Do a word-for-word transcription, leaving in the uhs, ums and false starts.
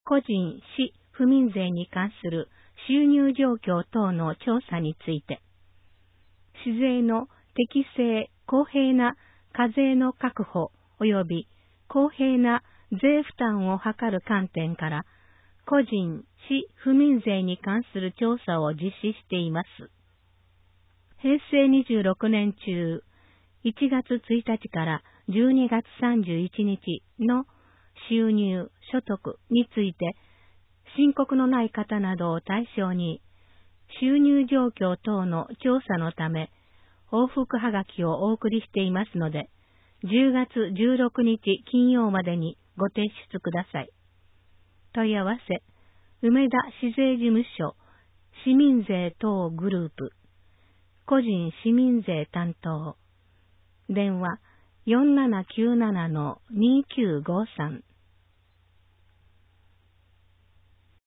個人、市、府民税に関する収入状況等の調査について、市税の適正、公平な課税の確保及び公平な税負担を図る観点から、個人、市、府民税に関する調査を実施しています。へいせいにじゅうろくねん中、いちがつついたちからじゅうにがつさんじゅういちにちの収入、所得について、申告のない方などを対象に、収入状況等の調査のため、往復はがきをお送りしていますので、じゅうがつじゅうろくにち金曜までにご提出ください。問い合わせ、梅田市税事務所、市民税等グループ、個人市民税担当、電話 よんななきゅうななのにきゅうごさん